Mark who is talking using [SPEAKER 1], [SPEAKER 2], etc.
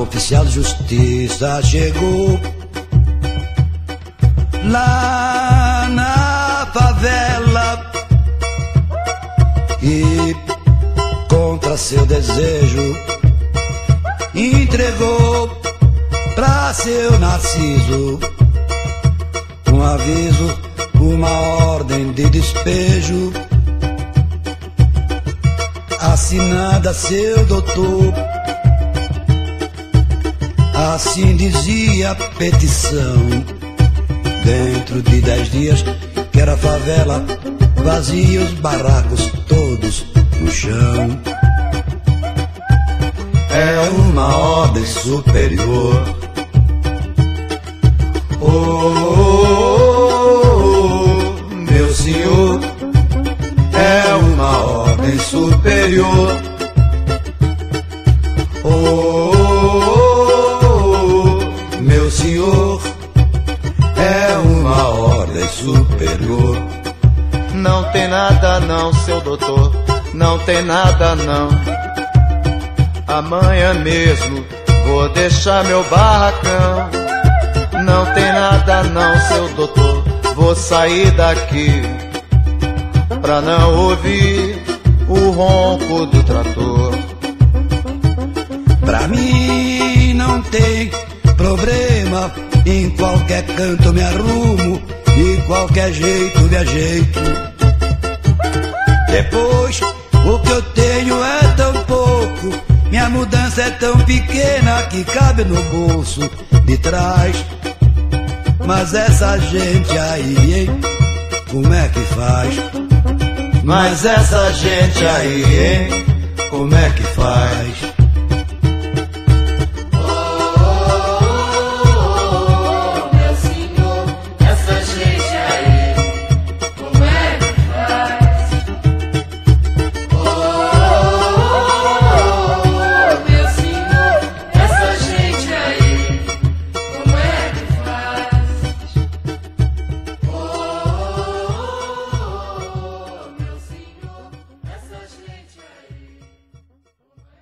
[SPEAKER 1] o oficial de justiça chegou lá na favela e, contra seu desejo, entregou pra seu Narciso um aviso, uma ordem de despejo, assinada seu doutor. Assim dizia a petição: dentro de 10 dias quero a favela vazia, os barracos todos no chão. É uma ordem superior. Oh, meu senhor, é uma ordem superior. Oh, meu senhor, é uma ordem superior.
[SPEAKER 2] Não tem nada não, seu doutor, não tem nada não. Amanhã mesmo vou deixar meu barracão. Não tem nada não, seu doutor, vou sair daqui pra não ouvir o ronco do trator.
[SPEAKER 1] Pra mim não tem problema, em qualquer canto me arrumo, de qualquer jeito me ajeito. Depois o que eu tenho é tão pouco, minha mudança é tão pequena que cabe no bolso de trás. Mas essa gente aí, hein, como é que faz? Mas essa gente aí, hein, como é que faz?